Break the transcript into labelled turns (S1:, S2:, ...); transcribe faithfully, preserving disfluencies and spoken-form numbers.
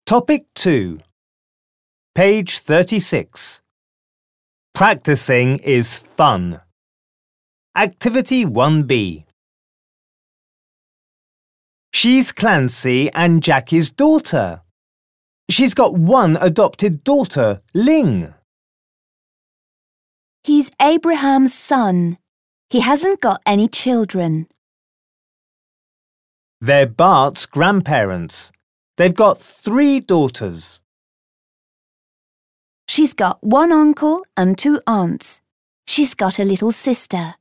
S1: Topic two. Page thirty-six. Practicing is fun. Activity one B. She's Clancy and Jackie's daughter. She's got one adopted daughter, Ling.
S2: He's Abraham's son. He hasn't got any children.
S1: They're Bart's grandparents. They've got three daughters.
S2: She's got one uncle and two aunts. She's got a little sister.